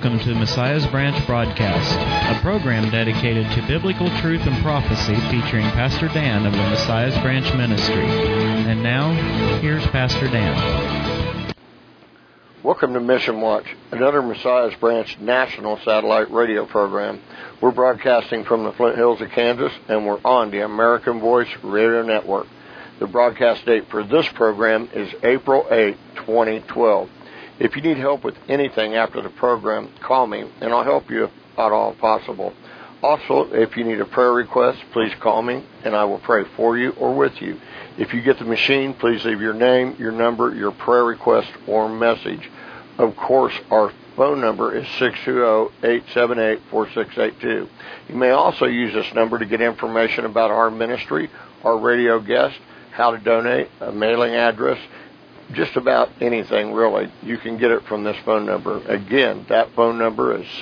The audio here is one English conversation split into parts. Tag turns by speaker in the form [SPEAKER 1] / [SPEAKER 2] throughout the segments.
[SPEAKER 1] welcome to Messiah's Branch Broadcast, a program dedicated to biblical truth and prophecy featuring Pastor Dan of the Messiah's Branch Ministry. And now, here's Pastor Dan.
[SPEAKER 2] Welcome to Mission Watch, another Messiah's Branch national satellite radio program. We're broadcasting from the Flint Hills of Kansas, and we're on the American Voice Radio Network. The broadcast date for this program is April 8, 2012. If you need help with anything after the program, call me, and I'll help you at all possible. Also, if you need a prayer request, please call me, and I will pray for you or with you. If you get the machine, please leave your name, your number, your prayer request, or message. Of course, our phone number is 620-878-4682. You may also use this number to get information about our ministry, our radio guest, how to donate, a mailing address, just about anything, really. You can get it from this phone number. Again, that phone number is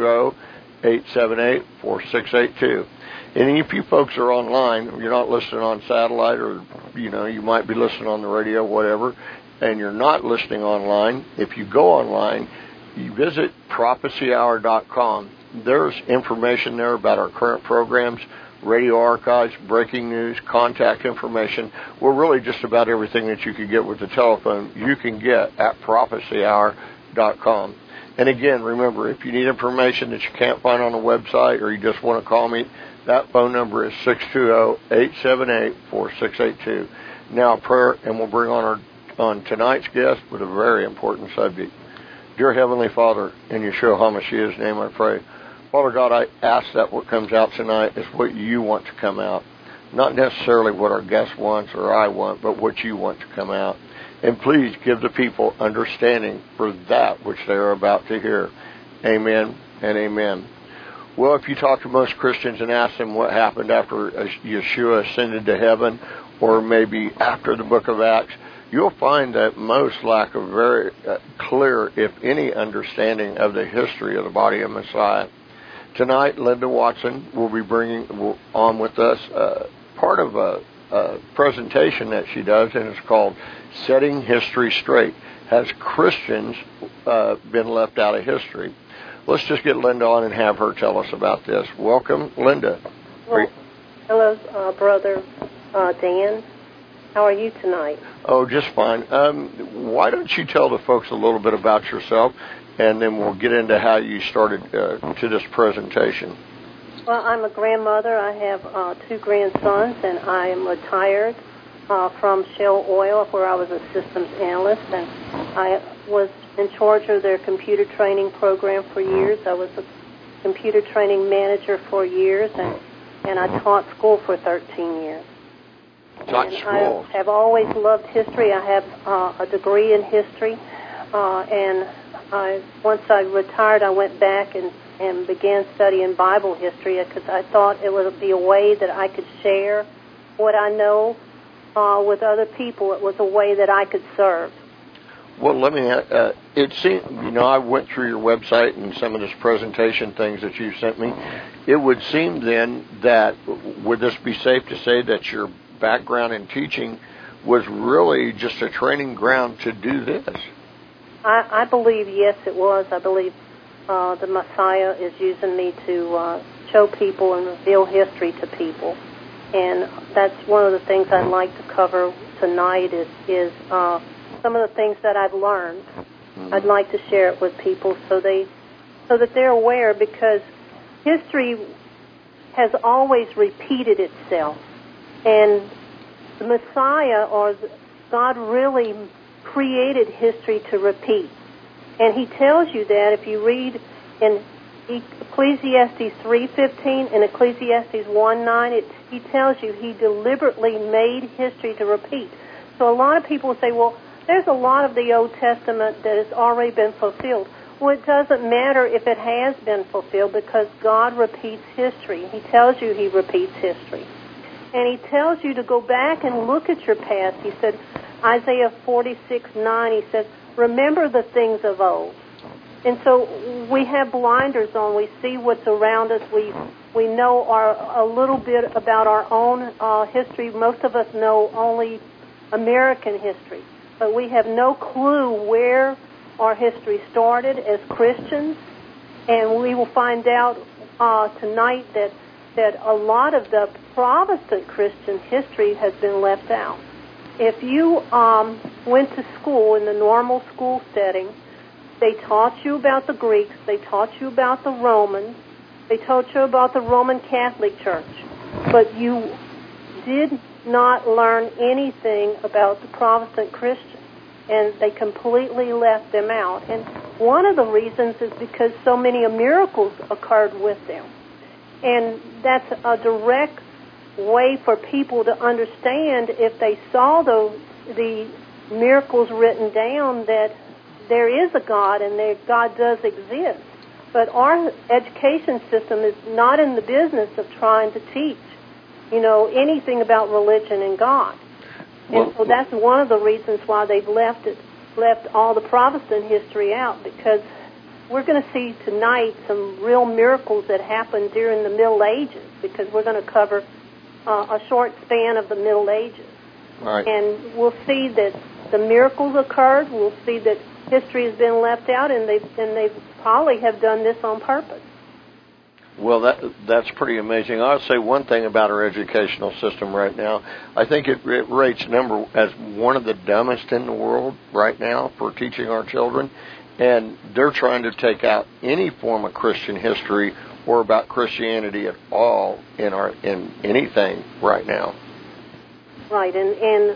[SPEAKER 2] 620-878-4682. And if you folks are online, you're not listening on satellite or, you might be listening on the radio, whatever, and you're not listening online, if you go online, you visit prophecyhour.com. There's information there about our current programs, radio archives, breaking news, contact information. Well, really just about everything that you could get with the telephone, you can get at prophecyhour.com. And again, remember, if you need information that you can't find on the website or you just want to call me, that phone number is 620-878-4682. Now prayer, and we'll bring on tonight's guest with a very important subject. Dear Heavenly Father, in Yeshua HaMashiach's name I pray. Father God, I ask that what comes out tonight is what you want to come out. Not necessarily what our guest wants or I want, but what you want to come out. And please give the people understanding for that which they are about to hear. Amen and amen. Well, if you talk to most Christians and ask them what happened after Yeshua ascended to heaven, or maybe after the book of Acts, you'll find that most lack a very clear, if any, understanding of the history of the body of Messiah. Tonight, Linda Watson will be bringing on with us part of a presentation that she does, and it's called Setting History Straight. Has Christians been left out of history? Let's just get Linda on and have her tell us about this. Welcome, Linda.
[SPEAKER 3] Well, hello, Brother Dan. How are you tonight?
[SPEAKER 2] Oh, just fine. Why don't you tell the folks a little bit about yourself, and then we'll get into how you started to this presentation.
[SPEAKER 3] Well, I'm a grandmother. I have 2 grandsons, and I am retired from Shell Oil, where I was a systems analyst, and I was in charge of their computer training program for years. I was a computer training manager for years, and I taught school for 13 years. I have always loved history. I have a degree in history, and once I retired, I went back and began studying Bible history because I thought it would be a way that I could share what I know with other people. It was a way that I could serve.
[SPEAKER 2] Well, let me, it seemed, I went through your website and some of this presentation things that you sent me. It would seem then that, would this be safe to say that your background in teaching was really just a training ground to do this?
[SPEAKER 3] I believe, yes, it was. I believe the Messiah is using me to show people and reveal history to people. And that's one of the things I'd like to cover tonight is some of the things that I've learned. Mm-hmm. I'd like to share it with people so that they're aware, because history has always repeated itself. And the Messiah, or God, really created history to repeat. And he tells you that if you read in Ecclesiastes 3:15 and Ecclesiastes 1:9, he tells you he deliberately made history to repeat. So a lot of people say, well, there's a lot of the Old Testament that has already been fulfilled. Well, it doesn't matter if it has been fulfilled, because God repeats history. He tells you he repeats history. And he tells you to go back and look at your past. He said, Isaiah 46:9, he said, remember the things of old. And so we have blinders on. We see what's around us. We know a little bit about our own history. Most of us know only American history. But we have no clue where our history started as Christians And we will find out tonight that a lot of the Protestant Christian history has been left out. If you went to school in the normal school setting, they taught you about the Greeks, they taught you about the Romans, they taught you about the Roman Catholic Church, but you did not learn anything about the Protestant Christians, and they completely left them out. And one of the reasons is because so many miracles occurred with them. And that's a direct way for people to understand, if they saw the miracles written down, that there is a God and that God does exist. But our education system is not in the business of trying to teach, anything about religion and God. And so that's one of the reasons why they've left all the Protestant history out, because we're going to see tonight some real miracles that happened during the Middle Ages, because we're going to cover a short span of the Middle Ages.
[SPEAKER 2] Right.
[SPEAKER 3] And we'll see that the miracles occurred. We'll see that history has been left out, and they probably have done this on purpose.
[SPEAKER 2] Well, that's pretty amazing. I'll say one thing about our educational system right now. I think it rates number as one of the dumbest in the world right now for teaching our children, and they're trying to take out any form of Christian history or about Christianity at all in anything right now.
[SPEAKER 3] Right, and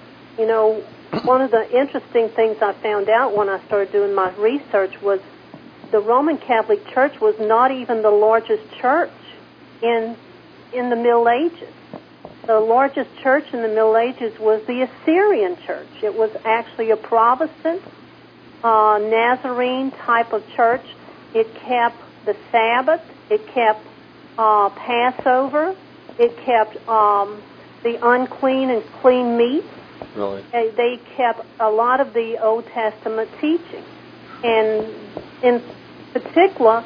[SPEAKER 3] one of the interesting things I found out when I started doing my research was the Roman Catholic Church was not even the largest church in the Middle Ages. The largest church in the Middle Ages was the Assyrian Church. It was actually a Protestant, Nazarene type of church. It kept the Sabbath. It kept Passover. It kept the unclean and clean meat.
[SPEAKER 2] Really?
[SPEAKER 3] They kept a lot of the Old Testament teaching. And in particular,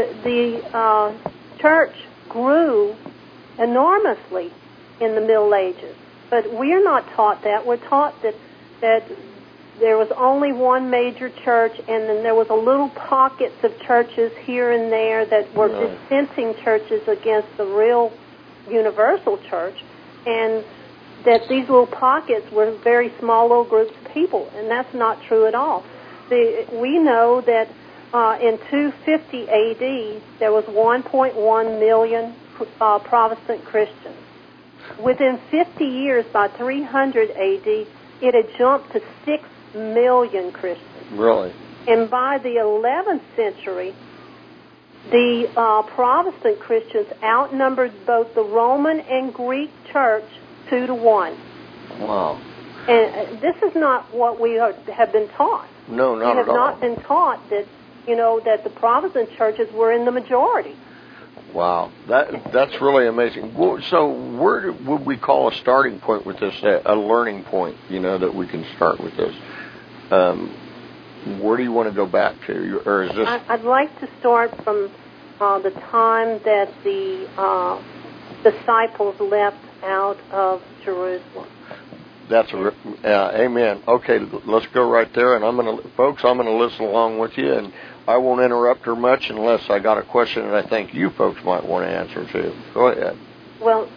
[SPEAKER 3] the church grew enormously in the Middle Ages. But we're not taught that. We're taught that there was only one major church, and then there was a little pockets of churches here and there that were dissenting churches against the real universal church, and that these little pockets were very small little groups of people, and that's not true at all. We know that in 250 A.D., there was 1.1 million Protestant Christians. Within 50 years, by 300 A.D., it had jumped to 6 million Christians.
[SPEAKER 2] Really?
[SPEAKER 3] And by the 11th century, the Protestant Christians outnumbered both the Roman and Greek church 2-1.
[SPEAKER 2] Wow.
[SPEAKER 3] And this is not what we have been taught.
[SPEAKER 2] No, not at all.
[SPEAKER 3] We have not been taught that, that the Protestant churches were in the majority.
[SPEAKER 2] Wow, that's really amazing. So where would we call a starting point with this, a learning point, that we can start with this? Where do you want to go back to? Or is this?
[SPEAKER 3] I'd like to start from the time that the disciples left out of Jerusalem.
[SPEAKER 2] That's amen. Okay, let's go right there, and I'm going to listen along with you, and I won't interrupt her much unless I got a question that I think you folks might want to answer too. Go ahead.
[SPEAKER 3] Well,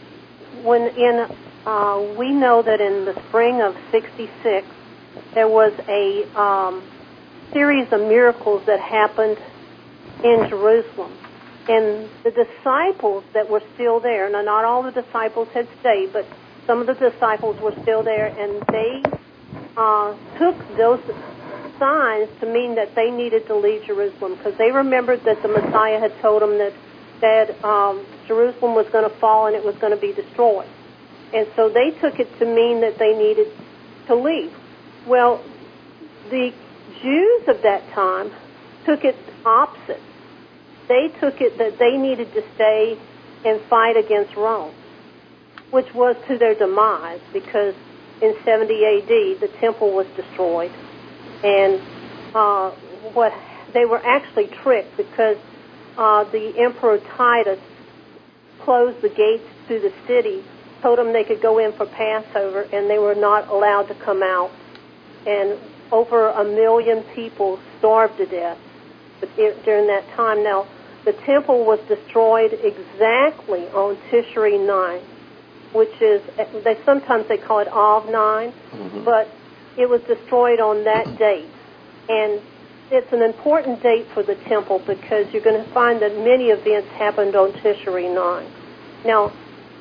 [SPEAKER 3] we know that in the spring of '66, there was a series of miracles that happened in Jerusalem. And the disciples that were still there, now not all the disciples had stayed, but some of the disciples were still there, and they took those signs to mean that they needed to leave Jerusalem, because they remembered that the Messiah had told them that Jerusalem was going to fall and it was going to be destroyed. And so they took it to mean that they needed to leave. Well, the Jews of that time took it opposite. They took it that they needed to stay and fight against Rome, which was to their demise, because in 70 A.D. the temple was destroyed. And they were actually tricked, because the Emperor Titus closed the gates to the city, told them they could go in for Passover, and they were not allowed to come out. And over 1 million people starved to death. during that time. Now, the temple was destroyed exactly on Tishri 9, which is, sometimes they call it Av 9, but it was destroyed on that date. And it's an important date for the temple because you're going to find that many events happened on Tishri 9. Now,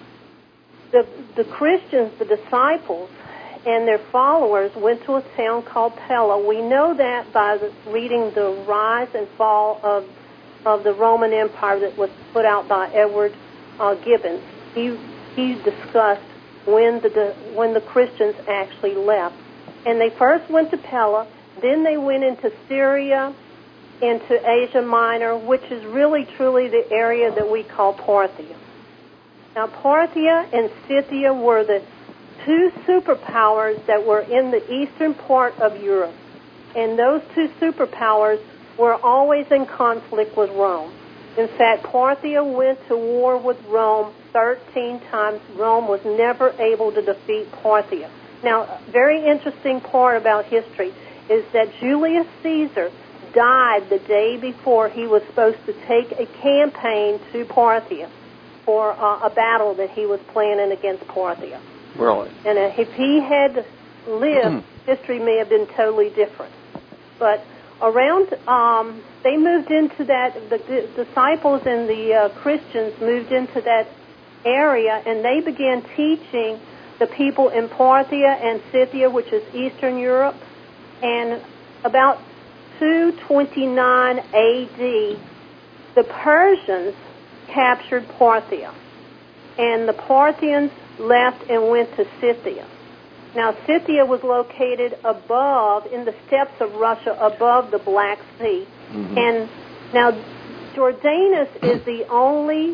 [SPEAKER 3] the Christians, the disciples, and their followers went to a town called Pella. We know that by reading the rise and fall of the Roman Empire that was put out by Edward Gibbon. He discussed when the Christians actually left. And they first went to Pella, then they went into Syria, into Asia Minor, which is really truly the area that we call Parthia. Now, Parthia and Scythia were the two superpowers that were in the eastern part of Europe. And those two superpowers were always in conflict with Rome. In fact, Parthia went to war with Rome 13 times. Rome was never able to defeat Parthia. Now, a very interesting part about history is that Julius Caesar died the day before he was supposed to take a campaign to Parthia for a battle that he was planning against Parthia.
[SPEAKER 2] Really?
[SPEAKER 3] And if he had lived, history may have been totally different. But around, they moved into that, the disciples and the Christians moved into that area, and they began teaching the people in Parthia and Scythia, which is Eastern Europe. And about 229 A.D., the Persians captured Parthia. And the Parthians left and went to Scythia. Now, Scythia was located above, in the steppes of Russia, above the Black Sea. And now, Jordanus is the only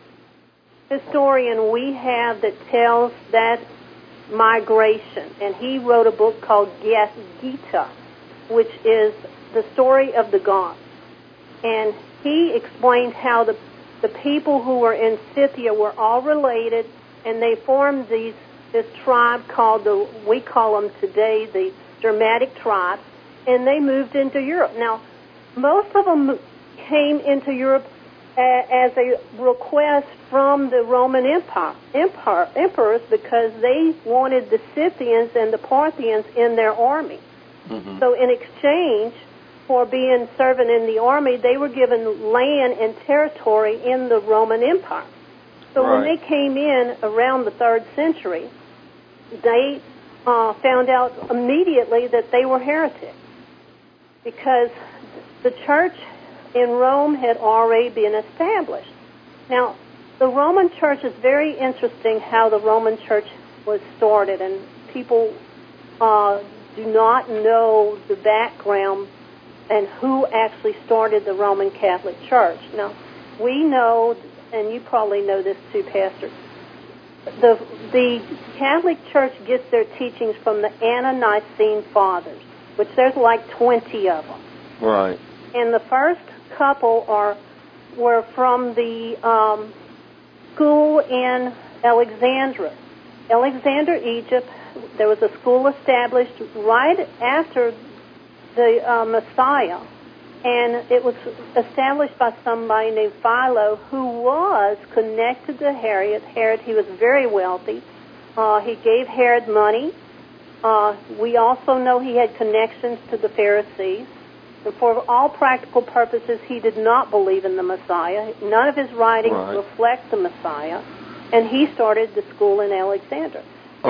[SPEAKER 3] historian we have that tells that migration. And he wrote a book called Gita, which is the story of the Goths. And he explained how the people who were in Scythia were all related, and they formed this tribe called we call them today the Germanic tribes, and they moved into Europe. Now, most of them came into Europe as a request from the Roman emperors because they wanted the Scythians and the Parthians in their army. So in exchange for serving in the army, they were given land and territory in the Roman Empire. So when they came in around the 3rd century, they found out immediately that they were heretics because the church in Rome had already been established. Now, the Roman church is very interesting how the Roman church was started, and people do not know the background and who actually started the Roman Catholic Church. Now, we know, and you probably know this too, Pastor, the Catholic Church gets their teachings from the Anna-Nicene Fathers, which there's like 20 of them.
[SPEAKER 2] Right.
[SPEAKER 3] And the first couple were from the school in Alexandria, Egypt. There was a school established right after the Messiah, and it was established by somebody named Philo, who was connected to Herod. He was very wealthy. He gave Herod money. We also know he had connections to the Pharisees. And for all practical purposes, he did not believe in the Messiah. None of his writings reflect the Messiah. And he started the school in Alexandria.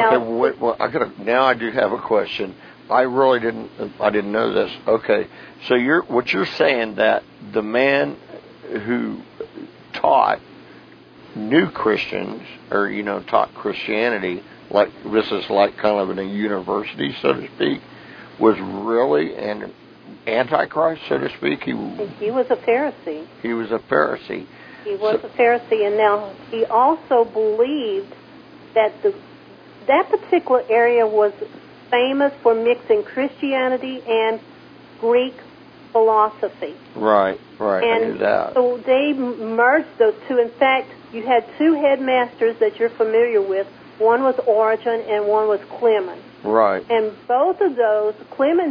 [SPEAKER 2] Now I do have a question. I didn't know this. Okay, so what you're saying that the man who taught new Christians, or taught Christianity, like this is like kind of in a university, so to speak, was really an Antichrist, so to speak. He
[SPEAKER 3] was a Pharisee.
[SPEAKER 2] He was a Pharisee.
[SPEAKER 3] He was a Pharisee, and now he also believed that that particular area was famous for mixing Christianity and Greek philosophy.
[SPEAKER 2] Right.
[SPEAKER 3] And
[SPEAKER 2] I knew that.
[SPEAKER 3] So they merged those two. In fact, you had two headmasters that you're familiar with. One was Origen and one was Clement.
[SPEAKER 2] Right.
[SPEAKER 3] And both of those, Clement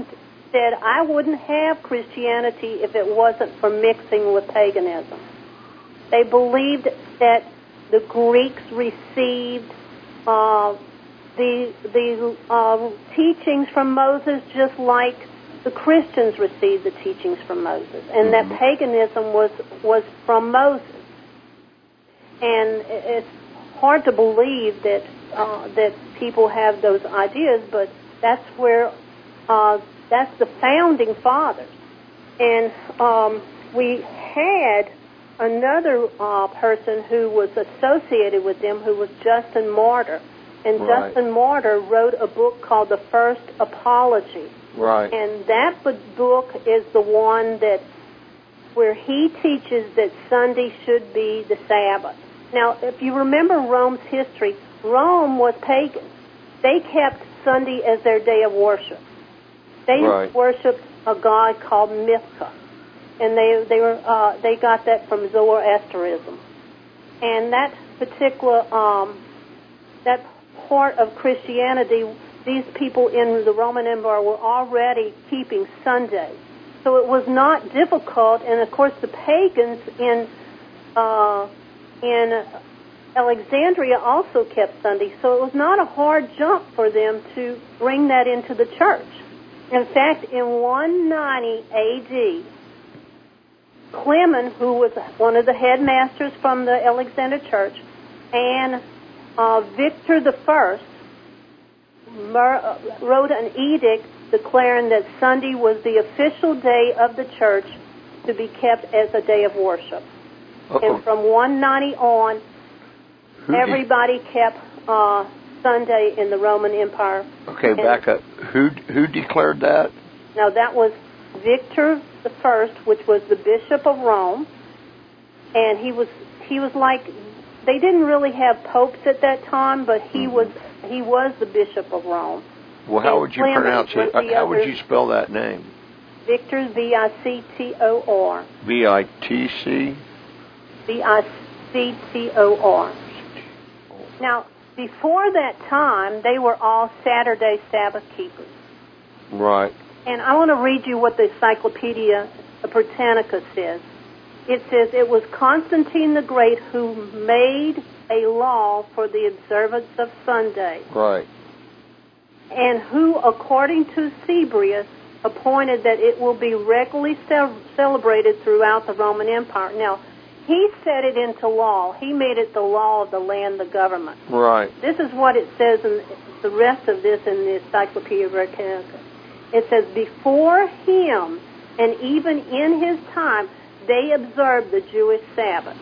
[SPEAKER 3] said, I wouldn't have Christianity if it wasn't for mixing with paganism. They believed that the Greeks received the teachings from Moses just like the Christians received the teachings from Moses, and that paganism was from Moses. And it's hard to believe that that people have those ideas, but that's where that's the founding fathers. And we had another person who was associated with them, who was Justin Martyr. And
[SPEAKER 2] Right.
[SPEAKER 3] Justin Martyr wrote a book called The First Apology.
[SPEAKER 2] Right.
[SPEAKER 3] And that book is the one that where he teaches that Sunday should be the Sabbath. Now, if you remember Rome's history, Rome was pagan. They kept Sunday as their day of worship. They
[SPEAKER 2] Right.
[SPEAKER 3] worshipped a god called Mithra, and they got that from Zoroastrianism. And that particular that part of Christianity, these people in the Roman Empire were already keeping Sunday, so it was not difficult. And of course, the pagans in Alexandria also kept Sunday, so it was not a hard jump for them to bring that into the church. In fact, in 190 A.D., Clement, who was one of the headmasters from the Alexander Church, and Victor I wrote an edict declaring that Sunday was the official day of the church to be kept as a day of worship. And from 190 on, everybody kept Sunday in the Roman Empire.
[SPEAKER 2] Okay, back up. Who declared that?
[SPEAKER 3] Now, that was Victor I, which was the Bishop of Rome, and he was like, they didn't really have popes at that time, but he was the Bishop of Rome.
[SPEAKER 2] Well, how would you pronounce it? How would you spell that name?
[SPEAKER 3] Victor, Victor.
[SPEAKER 2] V-I-T-C?
[SPEAKER 3] Victor. Now, before that time, they were all Saturday Sabbath keepers.
[SPEAKER 2] Right.
[SPEAKER 3] And I want to read you what the Encyclopedia Britannica says. It says, it was Constantine the Great who made a law for the observance of Sunday.
[SPEAKER 2] Right.
[SPEAKER 3] And who, according to Cebrius, appointed that it will be regularly celebrated throughout the Roman Empire. Now, he set it into law. He made it the law of the land, the government.
[SPEAKER 2] Right.
[SPEAKER 3] This is what it says in the rest of this in the Encyclopedia Britannica. It says, before him, and even in his time, they observed the Jewish Sabbath.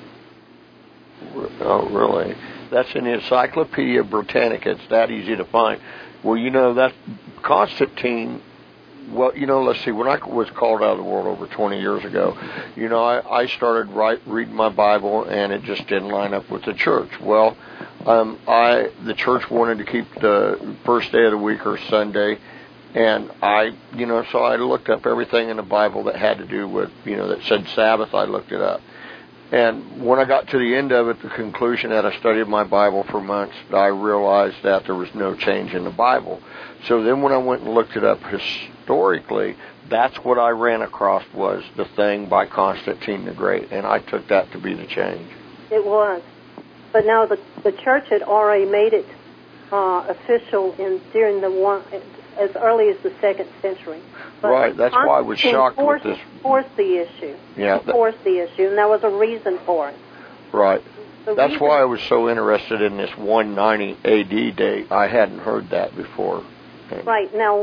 [SPEAKER 2] Oh, really? That's in the Encyclopedia Britannica. It's that easy to find. Well, that Constantine, let's see, when I was called out of the world over 20 years ago, I started reading my Bible, and it just didn't line up with the church. Well, the church wanted to keep the first day of the week or Sunday, and so I looked up everything in the Bible that had to do with, that said Sabbath. I looked it up. And when I got to the end of it, the conclusion that I studied my Bible for months, I realized that there was no change in the Bible. So then when I went and looked it up historically, that's what I ran across was the thing by Constantine the Great, and I took that to be the change.
[SPEAKER 3] It was. But now the church had already made it official during as early as the 2nd century. But
[SPEAKER 2] right, that's why I was shocked with this.
[SPEAKER 3] Forced the issue.
[SPEAKER 2] Yeah.
[SPEAKER 3] Forced the issue, and there was a reason for it.
[SPEAKER 2] Right. That's why I was so interested in this 190 A.D. date. I hadn't heard that before.
[SPEAKER 3] Right. Now,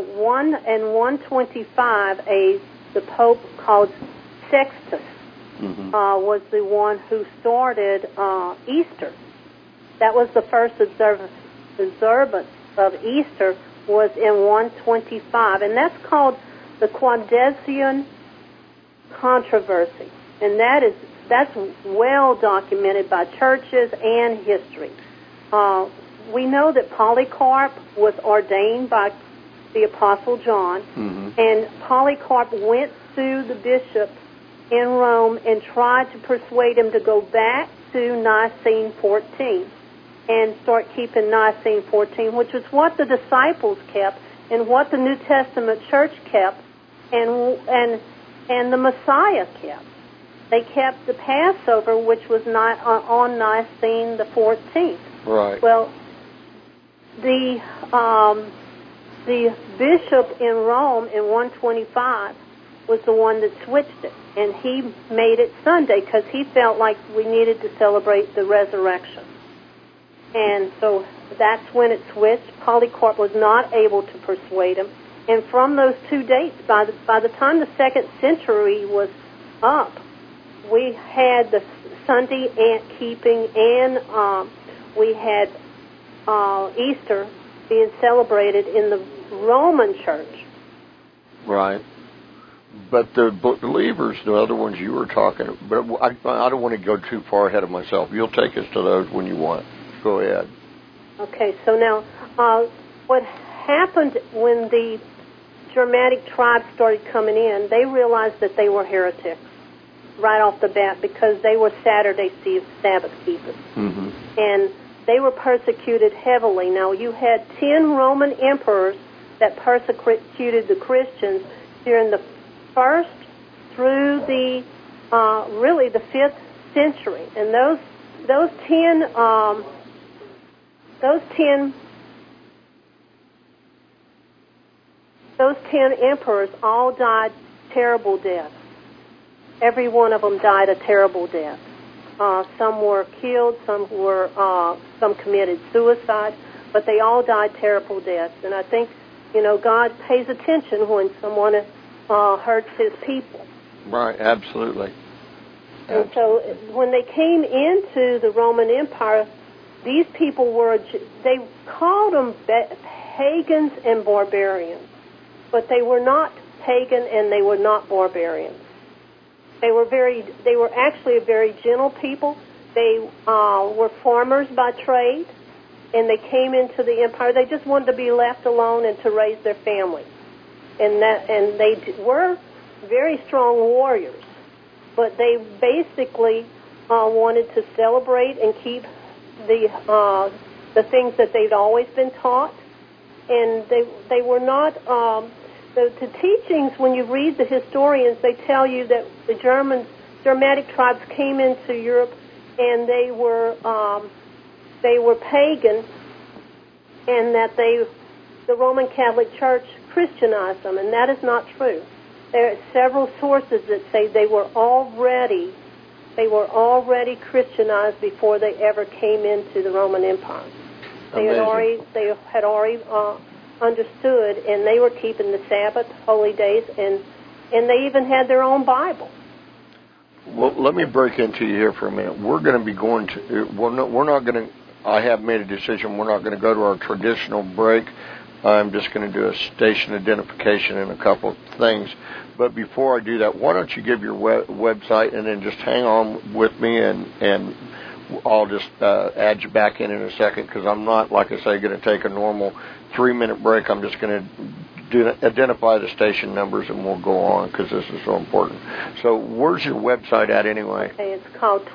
[SPEAKER 3] 125 the Pope called Sextus was the one who started Easter. That was the first observance of Easter was in 125, and that's called the Quadrasian Controversy, and that's well documented by churches and history. We know that Polycarp was ordained by the Apostle John, and Polycarp went through the bishops in Rome and tried to persuade him to go back to Nicene 14 and start keeping Nicene 14, which is what the disciples kept, and what the New Testament church kept and the Messiah kept. They kept the Passover, which was not on Nicene the 14th.
[SPEAKER 2] Right.
[SPEAKER 3] Well, the bishop in Rome in 125 was the one that switched it, and he made it Sunday because he felt like we needed to celebrate the resurrection. And so that's when it switched. Polycarp was not able to persuade him. And from those two dates, by the time the 2nd century was up, we had the Sunday keeping, and we had Easter being celebrated in the Roman church.
[SPEAKER 2] Right. But the believers, the other ones you were talking about, but I don't want to go too far ahead of myself. You'll take us to those when you want. Go ahead.
[SPEAKER 3] Okay, so now what happened when the Germanic tribes started coming in, they realized that they were heretics right off the bat because they were Saturday Sabbath keepers.
[SPEAKER 2] Mm-hmm.
[SPEAKER 3] And they were persecuted heavily. Now, you had 10 Roman emperors that persecuted the Christians during the 1st through the really the 5th century. And those 10 emperors all died terrible deaths. Every one of them died a terrible death. Some were killed, some committed suicide, but they all died terrible deaths. And I think, God pays attention when someone hurts his people.
[SPEAKER 2] Right, absolutely.
[SPEAKER 3] And so when they came into the Roman Empire, these people they called them pagans and barbarians, but they were not pagan and they were not barbarians. They were actually a very gentle people. They were farmers by trade, and they came into the empire. They just wanted to be left alone and to raise their families. And they were very strong warriors, but they basically wanted to celebrate and keep the things that they'd always been taught, and they were not. The teachings, when you read the historians, they tell you that the Germanic tribes came into Europe and they were pagan, and that the Roman Catholic Church Christianized them, and that is not true. There are several sources that say they were already Christianized before they ever came into the Roman Empire. They had already understood, and they were keeping the Sabbath, holy days, and they even had their own Bible.
[SPEAKER 2] Well, let me break into you here for a minute. We're going to be going to. We're not going to. I have made a decision. We're not going to go to our traditional break. I'm just going to do a station identification and a couple of things. But before I do that, why don't you give your website and then just hang on with me, and I'll just add you back in a second, because I'm not, like I say, going to take a normal 3-minute break. I'm just going to identify the station numbers, and we'll go on, because this is so important. So where's your website at anyway?
[SPEAKER 3] Okay, it's called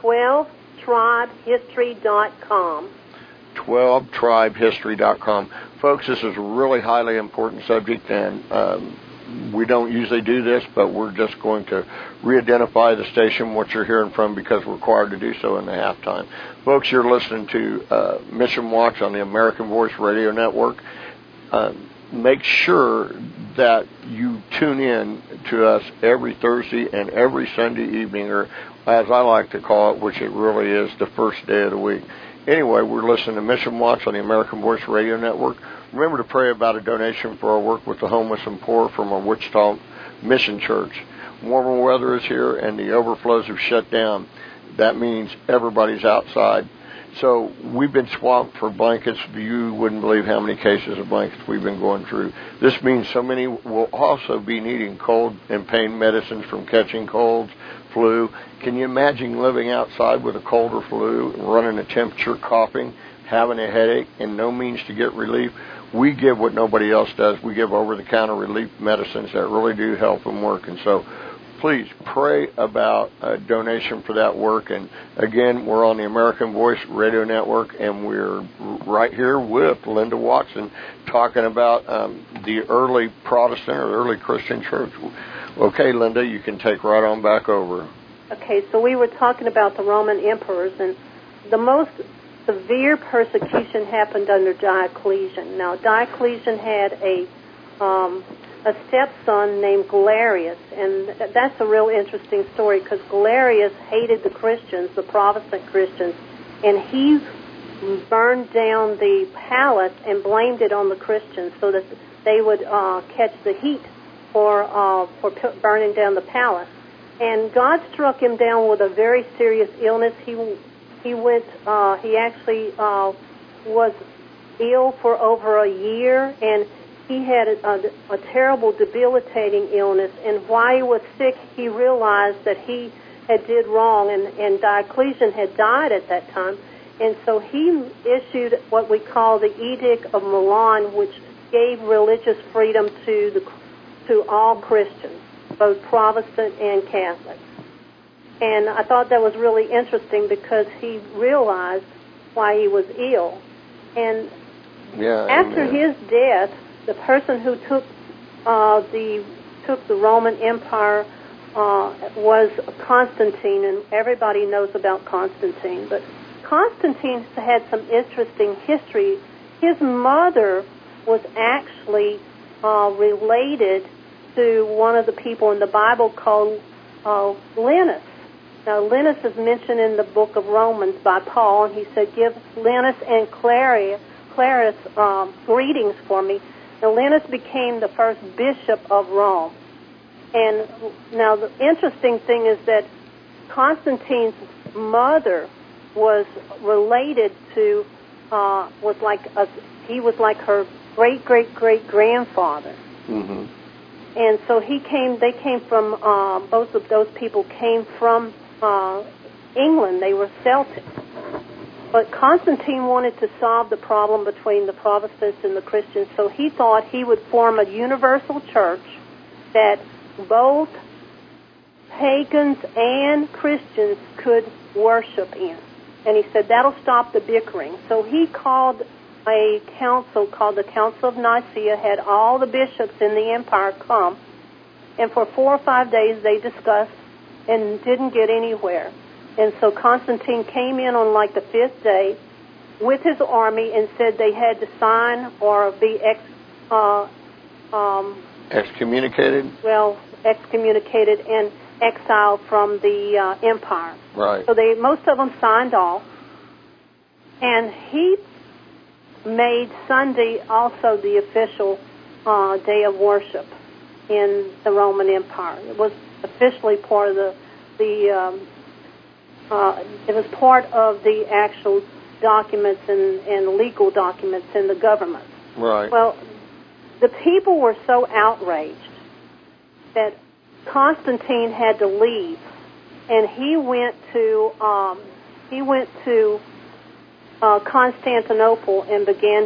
[SPEAKER 3] 12tribehistory.com.
[SPEAKER 2] 12tribehistory.com. Folks, this is a really highly important subject, and we don't usually do this, but we're just going to re-identify the station, what you're hearing from, because we're required to do so in the halftime. Folks, you're listening to Mission Watch on the American Voice Radio Network. Make sure that you tune in to us every Thursday and every Sunday evening, or as I like to call it, which it really is, the first day of the week. Anyway, we're listening to Mission Watch on the American Voice Radio Network. Remember to pray about a donation for our work with the homeless and poor from our Wichita Mission Church. Warmer weather is here, and the overflows have shut down. That means everybody's outside. So we've been swamped for blankets. You wouldn't believe how many cases of blankets we've been going through. This means so many will also be needing cold and pain medicines from catching colds, flu. Can you imagine living outside with a cold or flu, running a temperature, coughing, having a headache, and no means to get relief? We give what nobody else does. We give over-the-counter relief medicines that really do help and work. And so please pray about a donation for that work. And again, we're on the American Voice Radio Network, and we're right here with Linda Watson talking about the early Protestant or early Christian church. Okay, Linda, you can take right on back over.
[SPEAKER 3] Okay, so we were talking about the Roman emperors, and the most severe persecution happened under Diocletian. Now, Diocletian had a stepson named Galerius, and that's a real interesting story because Galerius hated the Christians, the Protestant Christians, and he burned down the palace and blamed it on the Christians so that they would catch the heat for burning down the palace. And God struck him down with a very serious illness. He actually was ill for over a year, and he had a terrible, debilitating illness. And while he was sick, he realized that he had did wrong, and Diocletian had died at that time. And so he issued what we call the Edict of Milan, which gave religious freedom to all Christians, both Protestant and Catholic. And I thought that was really interesting because he realized why he was ill. And after his death, the person who took the Roman Empire was Constantine, and everybody knows about Constantine. But Constantine had some interesting history. His mother was actually related to one of the people in the Bible called Linus. Now, Linus is mentioned in the book of Romans by Paul, and he said, give Linus and Clarice greetings for me. Now, Linus became the first bishop of Rome. And now the interesting thing is that Constantine's mother was related to, he was like her great-great-great-grandfather.
[SPEAKER 2] Mm-hmm.
[SPEAKER 3] And so they came from, both of those people came from England. They were Celtic. But Constantine wanted to solve the problem between the Protestants and the Christians, so he thought he would form a universal church that both pagans and Christians could worship in. And he said, that'll stop the bickering. So he called a council called the Council of Nicaea, had all the bishops in the empire come, and for 4 or 5 days they discussed and didn't get anywhere. And so Constantine came in on like the 5th day with his army and said they had to sign or be
[SPEAKER 2] excommunicated?
[SPEAKER 3] Well, excommunicated and exiled from the empire.
[SPEAKER 2] Right.
[SPEAKER 3] So most of them signed off, and he made Sunday also the official day of worship in the Roman Empire. It was officially part of it was part of the actual documents and legal documents in the government.
[SPEAKER 2] Right.
[SPEAKER 3] Well, the people were so outraged that Constantine had to leave, and he went to Constantinople and began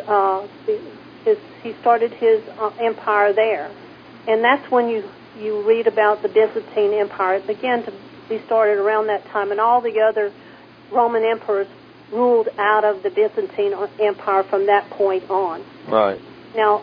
[SPEAKER 3] he started his empire there. And that's when you read about the Byzantine Empire. It began to be started around that time, and all the other Roman emperors ruled out of the Byzantine Empire from that point on.
[SPEAKER 2] Right.
[SPEAKER 3] Now,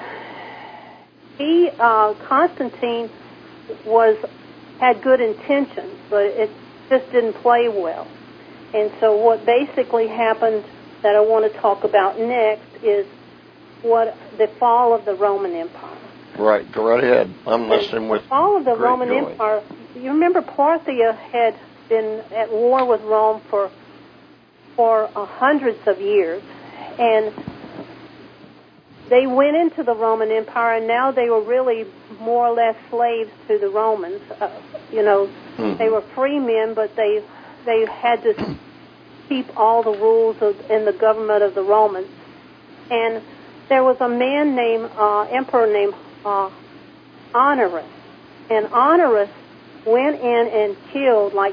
[SPEAKER 3] Constantine had good intentions, but it just didn't play well. And so what basically happened that I want to talk about next is the fall of the Roman Empire.
[SPEAKER 2] Right, go right ahead. I'm listening with
[SPEAKER 3] the fall of the Roman
[SPEAKER 2] joy.
[SPEAKER 3] Empire. You remember Parthia had been at war with Rome for hundreds of years, and they went into the Roman Empire, and now they were really more or less slaves to the Romans. They were free men, but they had to keep all the rules in the government of the Romans. And there was a man named emperor named Honorius, and Honorius went in and killed like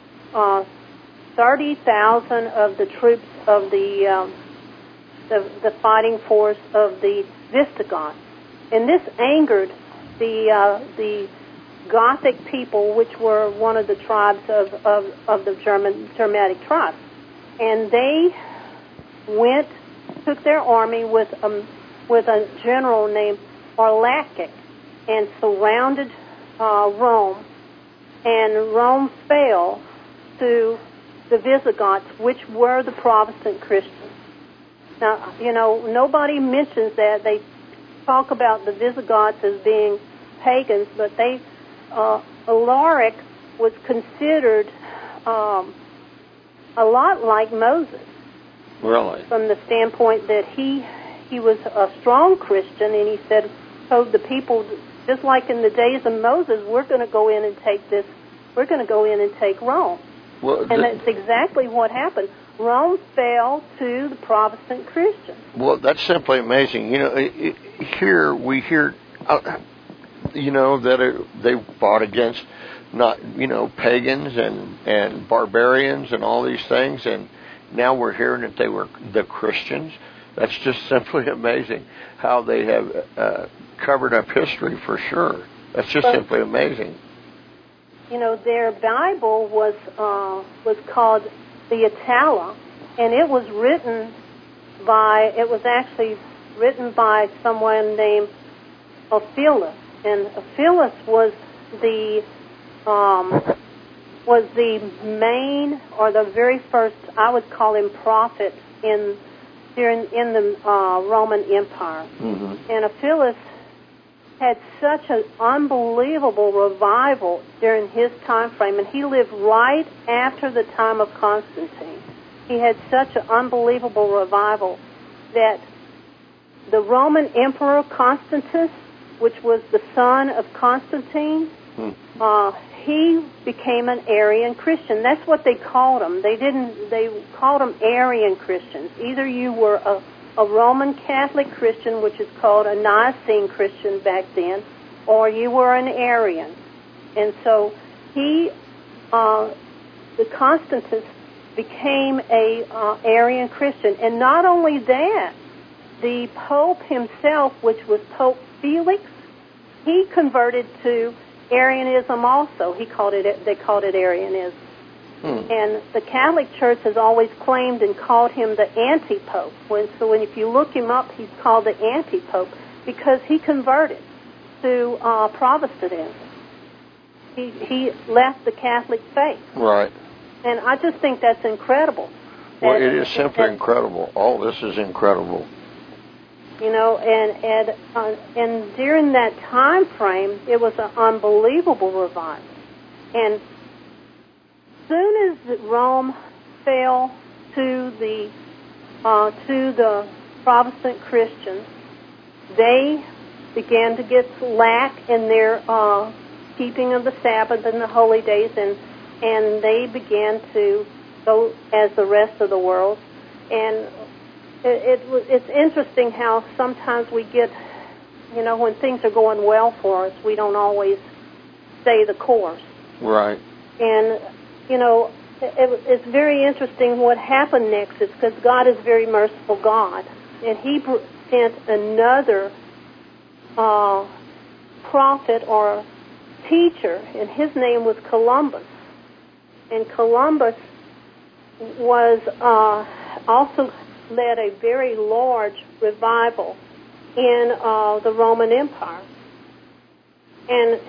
[SPEAKER 3] 30,000 of the troops of the fighting force of the Visigoths, and this angered the Gothic people, which were one of the tribes of the Germanic tribes. And they took their army with a general named Arlacic and surrounded Rome. And Rome fell to the Visigoths, which were the Protestant Christians. Now, nobody mentions that. They talk about the Visigoths as being pagans, but Alaric was considered a lot like Moses.
[SPEAKER 2] Really?
[SPEAKER 3] From the standpoint that he was a strong Christian, and he told the people, just like in the days of Moses, we're going to go in and take Rome.
[SPEAKER 2] Well,
[SPEAKER 3] and that's exactly what happened. Rome fell to the Protestant Christians.
[SPEAKER 2] Well, that's simply amazing. Here we hear, that they fought against pagans and barbarians and all these things, and now we're hearing that they were the Christians. That's just simply amazing how they have covered up history for sure. That's just simply amazing.
[SPEAKER 3] Their Bible was called the Atala, and it was actually written by someone named Apphilus, and Apphilus was the main, or the very first, I would call him, prophet in the Roman Empire.
[SPEAKER 2] Mm-hmm.
[SPEAKER 3] And Apphilus had such an unbelievable revival during his time frame, and he lived right after the time of Constantine. He had such an unbelievable revival that the Roman Emperor Constantius, which was the son of Constantine, he became an Arian Christian. That's what they called him. They called them Arian Christians. Either you were a Roman Catholic Christian, which is called a Nicene Christian back then, or you were an Arian. And so the Constantius became a Arian Christian. And not only that, the Pope himself, which was Pope Felix, he converted to Arianism also. They called it Arianism. And the Catholic Church has always claimed and called him the anti-pope. If you look him up, he's called the anti-pope because he converted to Protestantism. He left the Catholic faith.
[SPEAKER 2] Right.
[SPEAKER 3] And I just think that's incredible.
[SPEAKER 2] Well, it is simply incredible. All this is incredible.
[SPEAKER 3] And during that time frame, it was an unbelievable revival. And soon as Rome fell to the Protestant Christians, they began to get lax in their keeping of the Sabbath and the holy days, and they began to go as the rest of the world. And it's interesting how sometimes we get, when things are going well for us, we don't always stay the course.
[SPEAKER 2] Right.
[SPEAKER 3] And it's very interesting what happened next. It's because God is a very merciful God. And he sent another prophet or teacher, and his name was Columbus. And Columbus was also led a very large revival in the Roman Empire. And,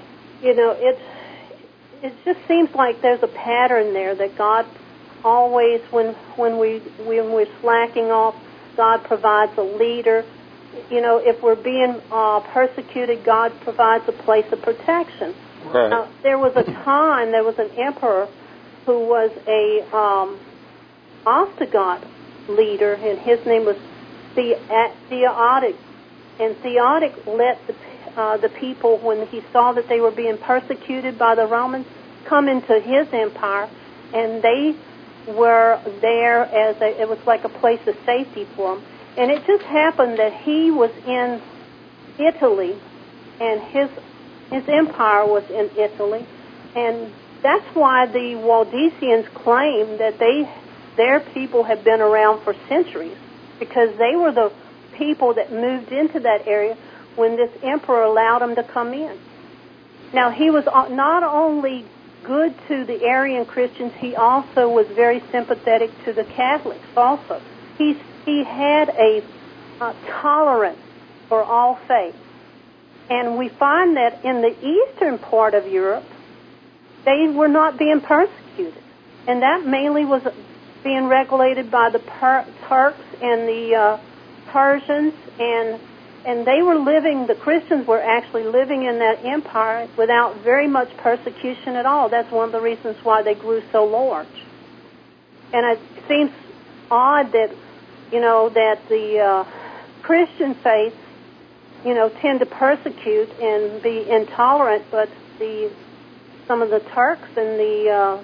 [SPEAKER 3] it just seems like there's a pattern there that God always, when we're slacking off, God provides a leader. If we're being persecuted, God provides a place of protection.
[SPEAKER 2] Right.
[SPEAKER 3] Now, there was an emperor who was a Ostrogoth leader, and his name was Theodoric. And Theodoric let the people, when he saw that they were being persecuted by the Romans, come into his empire, and they were there it was like a place of safety for them. And it just happened that he was in Italy, and his empire was in Italy, and that's why the Waldensians claim that their people have been around for centuries, because they were the people that moved into that area when this emperor allowed them to come in. Now, he was not only good to the Arian Christians, he also was very sympathetic to the Catholics also. He had a tolerance for all faiths. And we find that in the eastern part of Europe, they were not being persecuted. And that mainly was being regulated by the Turks and the Persians, and they were living, the Christians were actually living in that empire without very much persecution at all. That's one of the reasons why they grew so large. And it seems odd that, that the Christian faith, tend to persecute and be intolerant, but some of the Turks and the,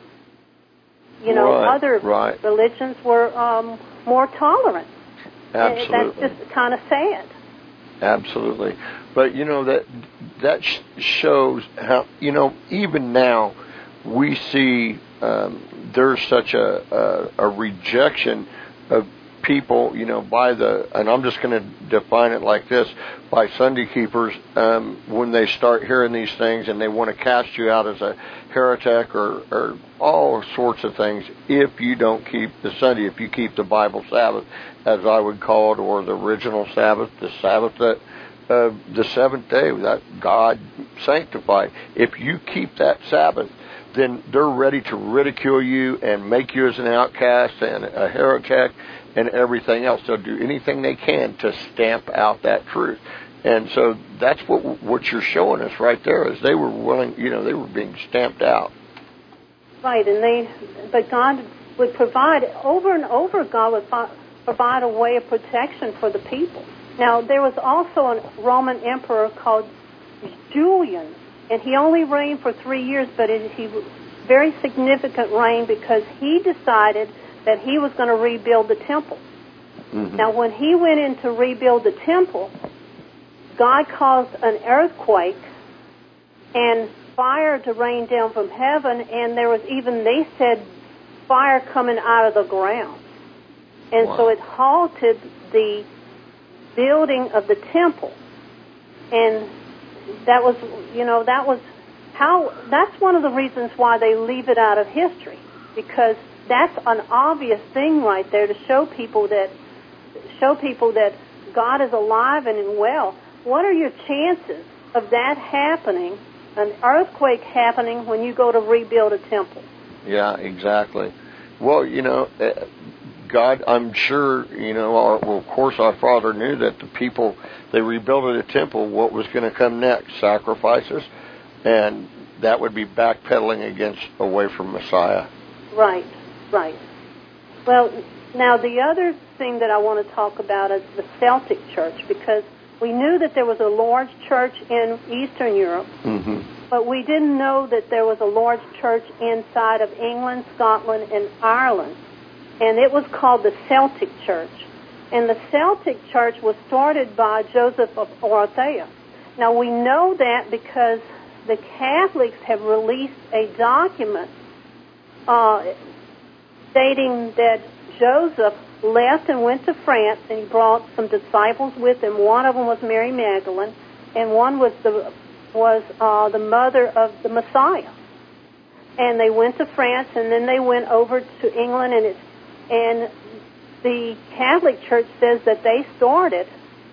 [SPEAKER 3] other religions were more tolerant.
[SPEAKER 2] Absolutely.
[SPEAKER 3] That's just kind of sad.
[SPEAKER 2] Absolutely. But, that shows how, even now we see there's such a rejection of people, by and I'm just going to define it like this, by Sunday keepers, when they start hearing these things and they want to cast you out as a heretic or all sorts of things if you don't keep the Sunday, if you keep the Bible Sabbath, as I would call it, or the original Sabbath, the Sabbath that the seventh day that God sanctified. If you keep that Sabbath, then they're ready to ridicule you and make you as an outcast and a heretic and everything else. They'll do anything they can to stamp out that truth. And so that's what you're showing us right there, is they were willing, they were being stamped out.
[SPEAKER 3] Right, but God would provide, over and over, God would provide a way of protection for the people. Now, there was also a Roman emperor called Julian, and he only reigned for 3 years, but he was very significant reign because he decided that he was going to rebuild the temple. Mm-hmm. Now, when he went in to rebuild the temple, God caused an earthquake and fire to rain down from heaven, and there was even, they said, fire coming out of the ground. And so it halted the building of the temple. And that was, that's one of the reasons why they leave it out of history, because that's an obvious thing right there to show people that God is alive and well. What are your chances of that happening, an earthquake happening, when you go to rebuild a temple?
[SPEAKER 2] Yeah, exactly. Well, God, I'm sure, of course our Father knew that the people, they rebuilt a temple, what was going to come next? Sacrifices, and that would be backpedaling away from Messiah.
[SPEAKER 3] Right. Well, now the other thing that I want to talk about is the Celtic Church, because we knew that there was a large church in Eastern Europe, mm-hmm. but we didn't know that there was a large church inside of England, Scotland, and Ireland, and it was called the Celtic Church. And the Celtic Church was started by Joseph of Arimathea. Now, we know that because the Catholics have released a document stating that Joseph left and went to France, and he brought some disciples with him. One of them was Mary Magdalene, and one was the mother of the Messiah. And they went to France, and then they went over to England, and the Catholic Church says that he started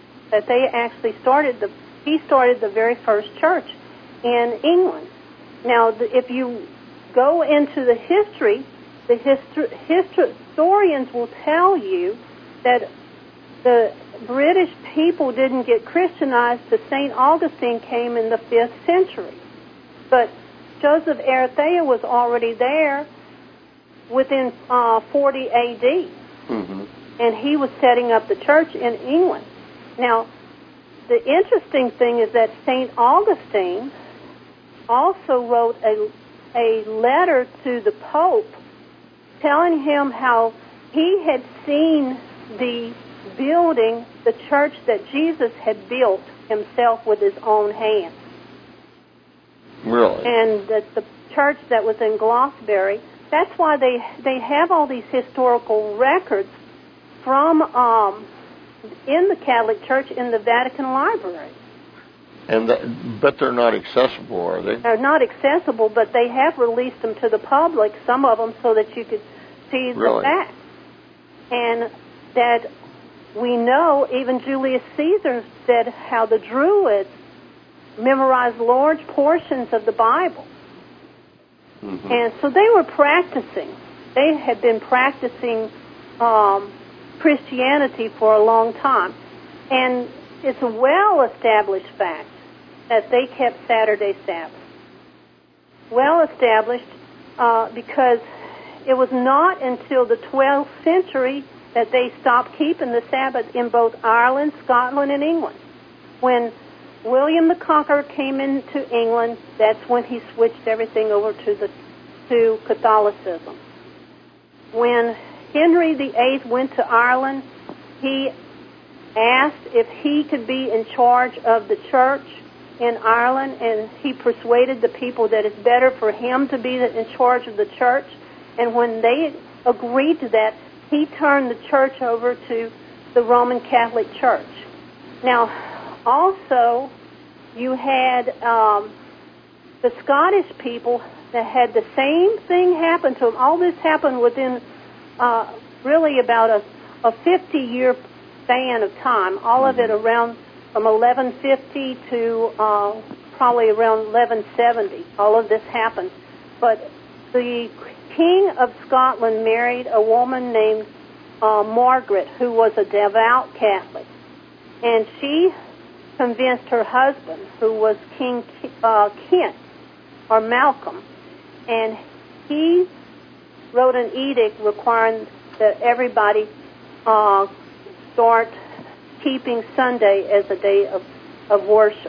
[SPEAKER 3] the very first church in England. Now, if you go into the history, the historians will tell you that the British people didn't get Christianized till St. Augustine came in the 5th century. But Joseph Arimathea was already there within 40 A.D., mm-hmm. and he was setting up the church in England. Now, the interesting thing is that St. Augustine also wrote a letter to the Pope telling him how he had seen the building, the church that Jesus had built himself with his own hands.
[SPEAKER 2] Really?
[SPEAKER 3] And that the church that was in Glastonbury, that's why they have all these historical records from in the Catholic Church in the Vatican Library.
[SPEAKER 2] But they're not accessible, are they?
[SPEAKER 3] They're not accessible, but they have released them to the public, some of them, so that you could see the facts. And that we know even Julius Caesar said how the Druids memorized large portions of the Bible. Mm-hmm. And so they were practicing. They had been practicing Christianity for a long time. And it's a well-established fact that they kept Saturday Sabbath. Well-established because it was not until the 12th century that they stopped keeping the Sabbath in both Ireland, Scotland, and England. When William the Conqueror came into England, that's when he switched everything over to Catholicism. When Henry VIII went to Ireland, he asked if he could be in charge of the church in Ireland, and he persuaded the people that it's better for him to be in charge of the church. And when they agreed to that, he turned the church over to the Roman Catholic Church. Now, also, you had the Scottish people that had the same thing happen to them. All this happened within really about a 50-year span of time, all of it around from 1150 to probably around 1170. All of this happened. But the King of Scotland married a woman named Margaret, who was a devout Catholic. And she convinced her husband, who was King Kent, or Malcolm, and he wrote an edict requiring that everybody start keeping Sunday as a day of worship.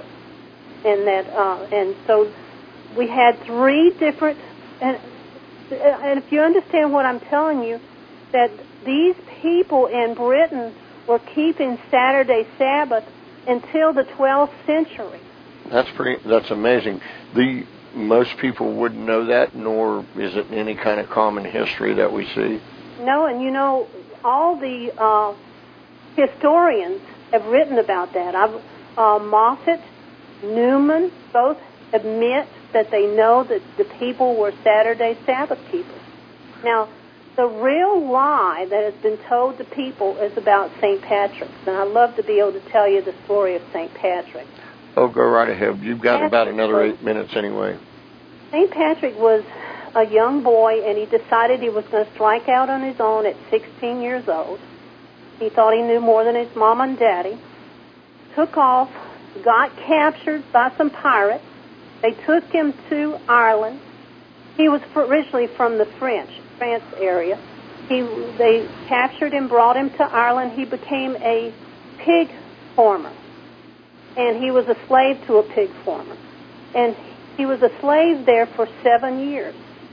[SPEAKER 3] And so we had three different, and if you understand what I'm telling you, that these people in Britain were keeping Saturday Sabbath until the 12th century.
[SPEAKER 2] That's amazing. Most people wouldn't know that, nor is it any kind of common history that we see.
[SPEAKER 3] No, and you know, all the historians have written about that. Moffat, Newman, both admit that they know that the people were Saturday Sabbath keepers. Now, the real lie that has been told to people is about St. Patrick's, and I'd love to be able to tell you the story of St. Patrick.
[SPEAKER 2] Oh, go right ahead. You've got about another 8 minutes anyway.
[SPEAKER 3] St. Patrick was a young boy, and he decided he was going to strike out on his own at 16 years old. He thought he knew more than his mom and daddy. Took off, got captured by some pirates. They took him to Ireland. He was originally from the France area. They captured him, brought him to Ireland. He became a pig farmer, and he was a slave to a pig farmer. And he was a slave there for 7 years.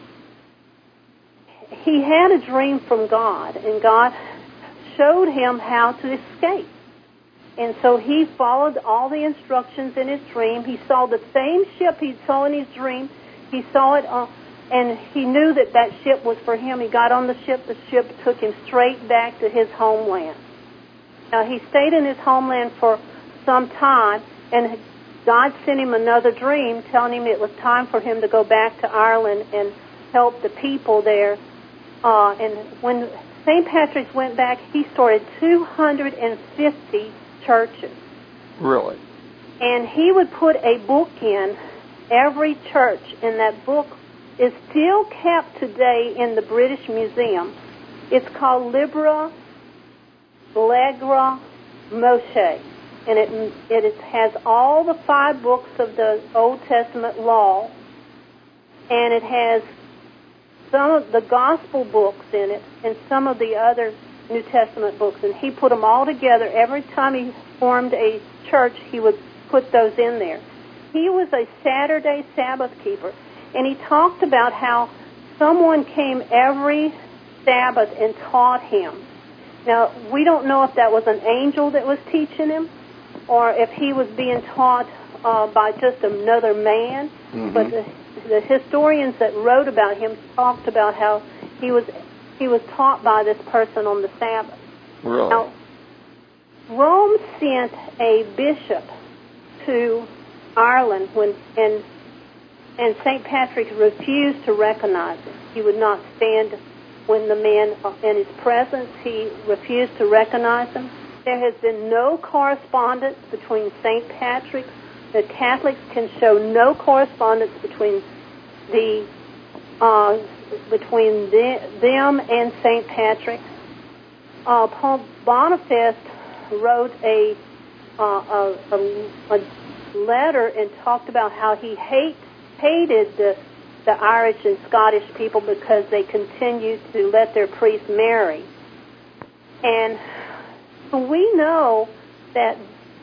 [SPEAKER 3] He had a dream from God, and God showed him how to escape. And so he followed all the instructions in his dream. He saw the same ship he saw in his dream. He saw it, and he knew that that ship was for him. He got on the ship. The ship took him straight back to his homeland. Now, he stayed in his homeland for some time, and God sent him another dream telling him it was time for him to go back to Ireland and help the people there. And when St. Patrick's went back, he started 250 churches.
[SPEAKER 2] Really?
[SPEAKER 3] And he would put a book in every church, and that book is still kept today in the British Museum. It's called Liber Allegra Moshe, and it has all the 5 books of the Old Testament law, and it has some of the gospel books in it and some of the other New Testament books, and he put them all together. Every time he formed a church, he would put those in there. He was a Saturday Sabbath keeper, and he talked about how someone came every Sabbath and taught him. Now, we don't know if that was an angel that was teaching him or if he was being taught by just another man, but the historians that wrote about him talked about how he was taught by this person on the Sabbath.
[SPEAKER 2] Really?
[SPEAKER 3] Now, Rome sent a bishop to Ireland and St. Patrick refused to recognize him. He would not stand when the man in his presence. He refused to recognize him. There has been no correspondence between St. Patrick. The Catholics can show no correspondence between them and St. Patrick. Pope Boniface wrote a letter and talked about how he hated the Irish and Scottish people because they continued to let their priests marry. And we know that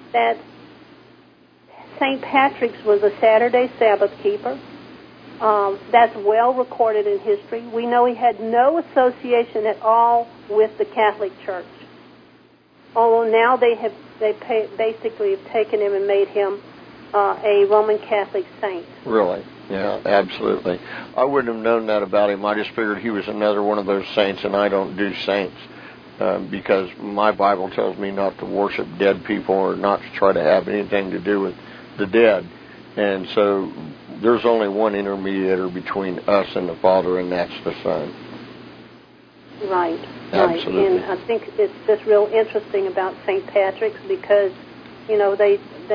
[SPEAKER 3] St. Patrick's was a Saturday Sabbath keeper. That's well recorded in history. We know he had no association at all with the Catholic Church. Although now they basically have taken him and made him a Roman Catholic saint.
[SPEAKER 2] Really? Yeah, absolutely. I wouldn't have known that about him. I just figured he was another one of those saints, and I don't do saints because my Bible tells me not to worship dead people or not to try to have anything to do with the dead. And so there's only one intermediator between us and the Father, and that's the Son.
[SPEAKER 3] Right.
[SPEAKER 2] Absolutely.
[SPEAKER 3] Right. And I think it's just real interesting about St. Patrick's because, you know, they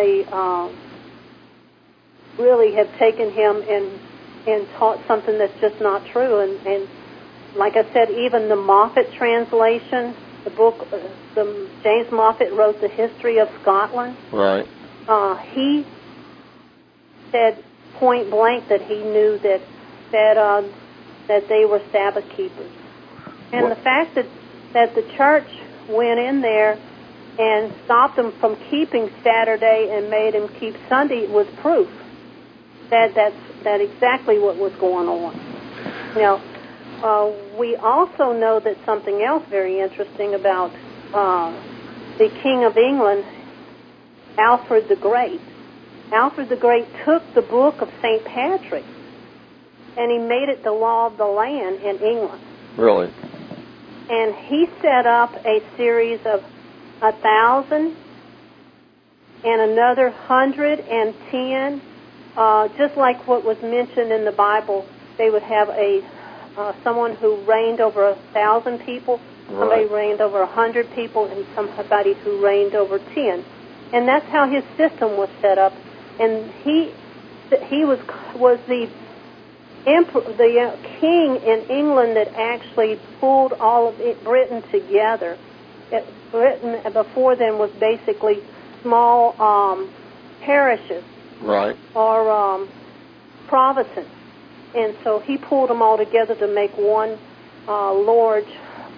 [SPEAKER 3] really have taken him and taught something that's just not true. And like I said, even the Moffat translation, the book, James Moffat wrote the history of Scotland.
[SPEAKER 2] Right.
[SPEAKER 3] He said point blank that he knew that they were Sabbath keepers. And the fact that the church went in there and stopped them from keeping Saturday and made them keep Sunday was proof that's exactly what was going on. Now, we also know that something else very interesting about the King of England, Alfred the Great. Alfred the Great took the book of St. Patrick and he made it the law of the land in England.
[SPEAKER 2] Really?
[SPEAKER 3] And he set up a series of 1,000 and another 110, just like what was mentioned in the Bible. They would have someone who reigned over 1,000 people, somebody reigned over 100 people, and somebody who reigned over 10. And that's how his system was set up. And he was the king in England that actually pulled all of Britain together. Britain before then was basically small parishes,
[SPEAKER 2] right,
[SPEAKER 3] or provinces, and so he pulled them all together to make one large,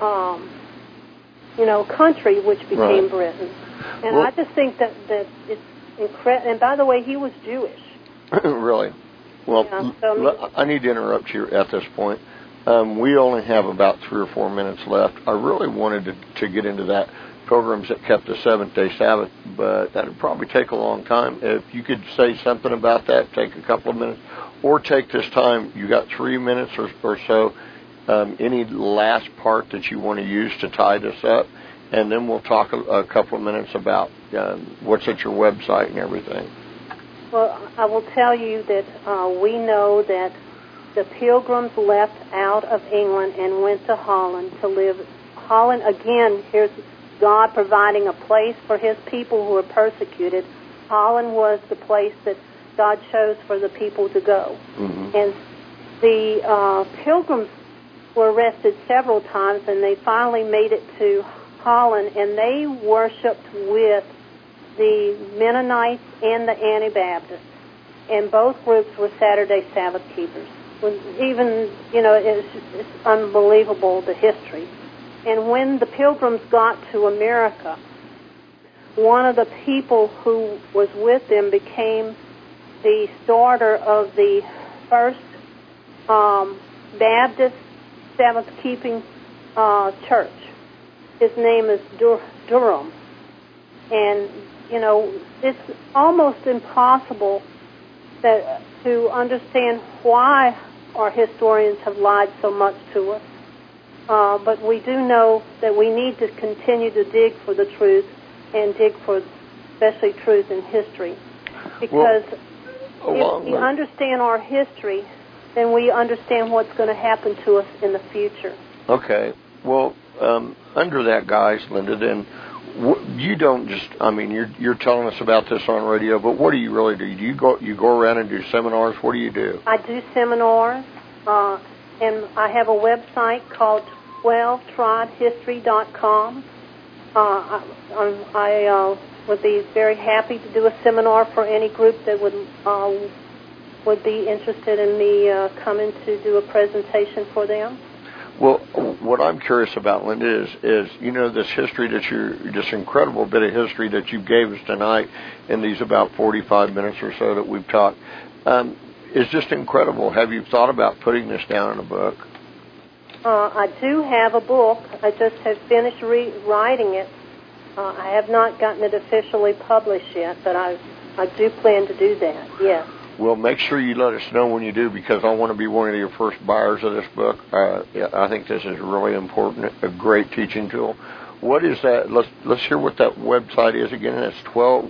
[SPEAKER 3] country, which became Britain. And I just think that it's incredible. And by the way, he was Jewish.
[SPEAKER 2] Really? Well, yeah, I need to interrupt you at this point. We only have about 3 or 4 minutes left. I really wanted to get into that, pilgrims that kept the Seventh-day Sabbath, but that would probably take a long time. If you could say something about that, take a couple of minutes, or take this time. You got 3 minutes or so. Any last part that you want to use to tie this up, and then we'll talk a couple of minutes about what's at your website and everything.
[SPEAKER 3] Well, I will tell you that we know that the pilgrims left out of England and went to Holland to live. Holland, again, here's God providing a place for his people who were persecuted. Holland was the place that God chose for the people to go. Mm-hmm. And the pilgrims were arrested several times, and they finally made it to Holland, and they worshipped with the Mennonites and the Anabaptists, and both groups were Saturday Sabbath keepers. Even, it's unbelievable, the history. And when the pilgrims got to America, one of the people who was with them became the starter of the first Baptist Sabbath-keeping church. His name is Durham. And it's almost impossible to understand why our historians have lied so much to us. But we do know that we need to continue to dig for the truth and dig for especially truth in history. Because
[SPEAKER 2] along
[SPEAKER 3] if we understand our history, then we understand what's going to happen to us in the future.
[SPEAKER 2] Okay. Well, under that, guys, Linda, then you don't just, I mean, you're telling us about this on radio, but what do you really do? You go around and do seminars? What do you do?
[SPEAKER 3] I do seminars, and I have a website called 12tribehistory.com. I would be very happy to do a seminar for any group that would be interested in me coming to do a presentation for them.
[SPEAKER 2] Well, what I'm curious about, Linda, is this history this incredible bit of history that you gave us tonight in these about 45 minutes or so that we've talked, is just incredible. Have you thought about putting this down in a book?
[SPEAKER 3] I do have a book. I just have finished writing it. I have not gotten it officially published yet, but I do plan to do that, yes.
[SPEAKER 2] Well, make sure you let us know when you do, because I want to be one of your first buyers of this book. I think this is really important, a great teaching tool. What is that? Let's hear what that website is again. It's 12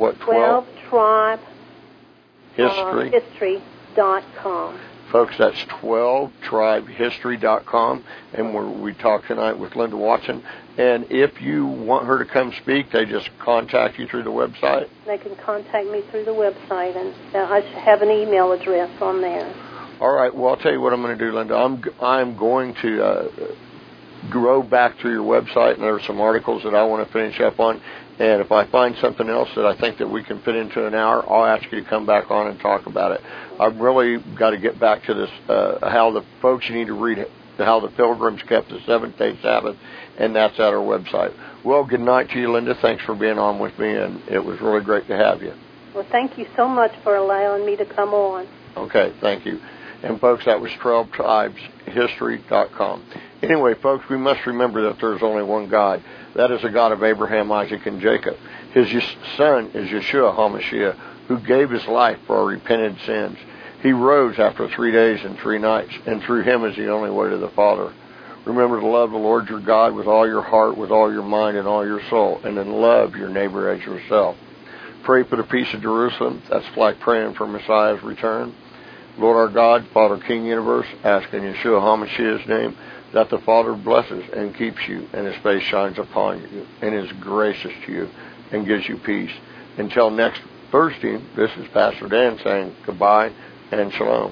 [SPEAKER 3] tribehistory.com.
[SPEAKER 2] Folks, that's 12tribehistory.com, and we talked tonight with Linda Watson. And if you want her to come speak, they just contact you through the website?
[SPEAKER 3] They can contact me through the website, and I should have an email address on there.
[SPEAKER 2] All right. Well, I'll tell you what I'm going to do, Linda. I'm going to go back through your website, and there are some articles that I want to finish up on. And if I find something else that I think that we can fit into an hour, I'll ask you to come back on and talk about it. I've really got to get back to this, how the folks, you need to read it, how the Pilgrims kept the seventh-day Sabbath, and that's at our website. Well, good night to you, Linda. Thanks for being on with me, and it was really great to have you.
[SPEAKER 3] Well, thank you so much for allowing me to come on.
[SPEAKER 2] Okay, thank you. And, folks, that was 12tribehistory.com. Anyway, folks, we must remember that there's only one God. That is the God of Abraham, Isaac, and Jacob. His son is Yeshua HaMashiach, who gave his life for our repented sins. He rose after 3 days and 3 nights, and through him is the only way to the Father. Remember to love the Lord your God with all your heart, with all your mind, and all your soul, and then love your neighbor as yourself. Pray for the peace of Jerusalem. That's like praying for Messiah's return. Lord our God, Father, King Universe, ask in Yeshua HaMashiach's name that the Father blesses and keeps you, and his face shines upon you, and is gracious to you, and gives you peace. Until next Thursday, this is Pastor Dan saying goodbye and shalom.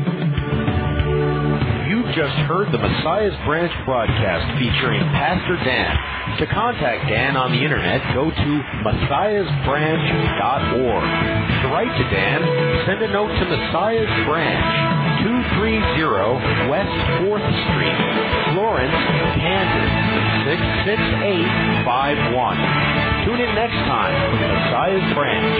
[SPEAKER 4] You've just heard the Messiah's Branch broadcast featuring Pastor Dan. To contact Dan on the internet, go to messiahsbranch.org. To write to Dan, send a note to Messiah's Branch, 230 West 4th Street, Florence, Kansas, 66851. Tune in next time for the Messiah's Branch.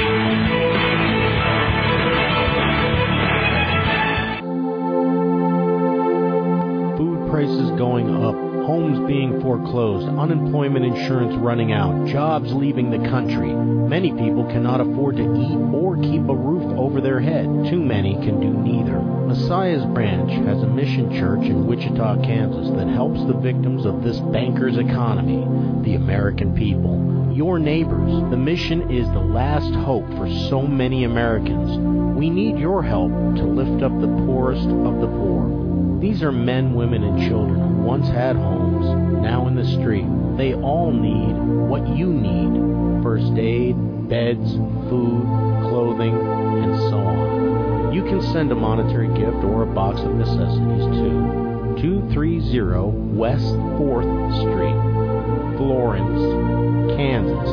[SPEAKER 5] Prices going up, homes being foreclosed, unemployment insurance running out, jobs leaving the country. Many people cannot afford to eat or keep a roof over their head. Too many can do neither. Messiah's Branch has a mission church in Wichita, Kansas that helps the victims of this banker's economy, the American people. Your neighbors. The mission is the last hope for so many Americans. We need your help to lift up the poorest of the poor. These are men, women, and children who once had homes, now in the street. They all need what you need. First aid, beds, food, clothing, and so on. You can send a monetary gift or a box of necessities to 230 West 4th Street, Florence, Kansas,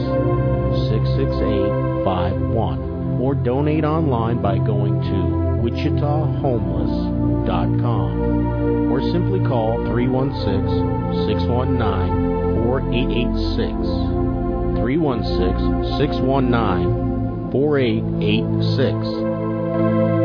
[SPEAKER 5] 66851. Or donate online by going to WichitaHomeless.com. Or simply call 316-619-4886. 316-619-4886.